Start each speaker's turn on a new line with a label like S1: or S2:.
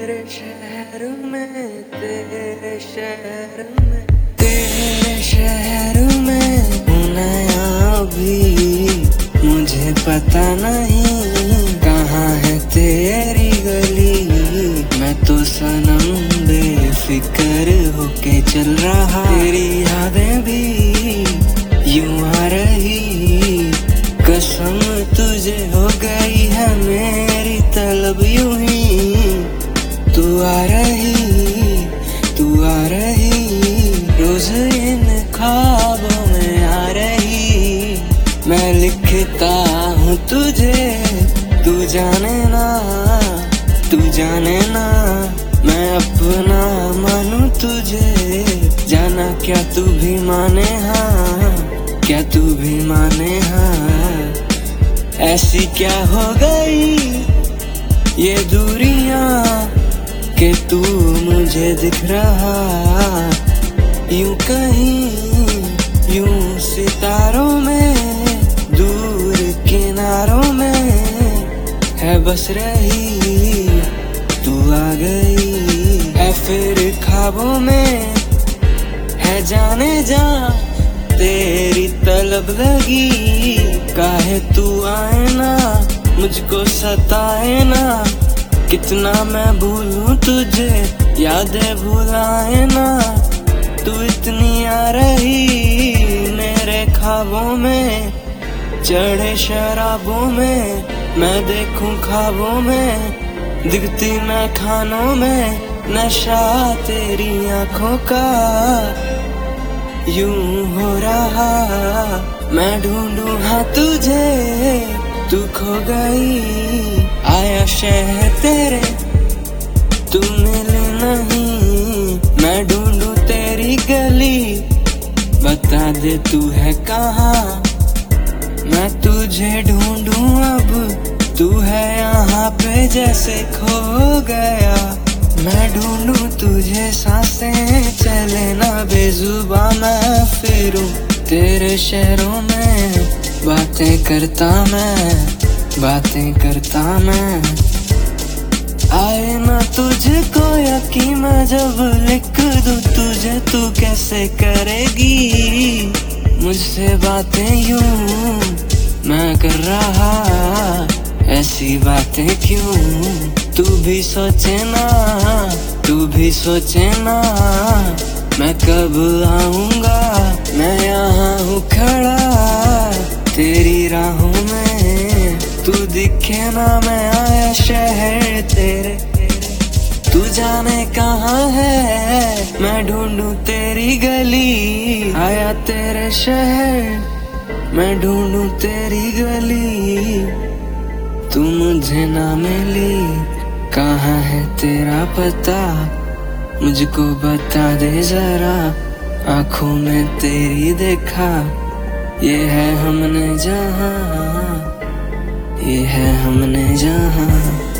S1: तेरे शहर में, तेरे शहर में, तेरे शहर में हूँ नया भी। मुझे पता नहीं कहाँ है तेरी गली। मैं तो सनम बेफिक्र होके चल रहा, तेरी यादें भी यूं आ रही। कसम तुझे हो गई है मेरी तलब यूं ही। तू आ रही, तू आ रही, रोज इन ख्वाबों में आ रही। मैं लिखता हूँ तुझे, तू जाने ना, तू जाने ना। मैं अपना मानूं तुझे, जाना क्या तू भी माने हाँ, क्या तू भी माने हाँ। ऐसी क्या हो गई ये दूरियां कि तू मुझे दिख रहा। यूं कहीं, यूं सितारों में, दूर किनारों में है बस रही। तू आ गई है फिर ख्वाबों में, है जाने जा तेरी तलब लगी। काहे तू आए ना, मुझको सताए ना। कितना मैं भूलूं तुझे, यादें भुलाए ना। तू इतनी आ रही मेरे ख्वाबों में, चढ़े शराबों में। मैं देखूं ख्वाबों में, दिखती मैं खानों में। नशा तेरी आंखों का यूं हो रहा। मैं ढूंढूं हाँ तुझे, तू खो गई। आया शहर तेरे, तू मिले नहीं। मैं ढूंढूं तेरी गली, बता दे तू है कहाँ। मैं तुझे ढूंढूं अब, तू है यहाँ पे जैसे खो गया। मैं ढूंढूं तुझे, सांसें चले ना बेजुबां। मैं फिरूं तेरे शहरों में, बातें करता मैं, बातें करता मैं। आए ना तुझको यकीन, मैं जब लिख दूं तुझे, तू कैसे करेगी मुझसे बातें यूं। मैं कर रहा ऐसी बातें क्यों। तू भी सोचे ना, तू भी सोचे ना। मैं कब आऊंगा, मैं यहाँ हूँ खड़ा तेरी राहों में। तू दिखे ना, मैं आया शहर तेरे, तू जाने कहाँ है। मैं ढूंढूं तेरी गली, आया तेरे शहर। मैं ढूंढूं तेरी गली, तू मुझे ना मिली। कहाँ है तेरा पता, मुझको बता दे जरा। आँखों में तेरी देखा, ये है हमने जहाँ, ये है हमने जहाँ।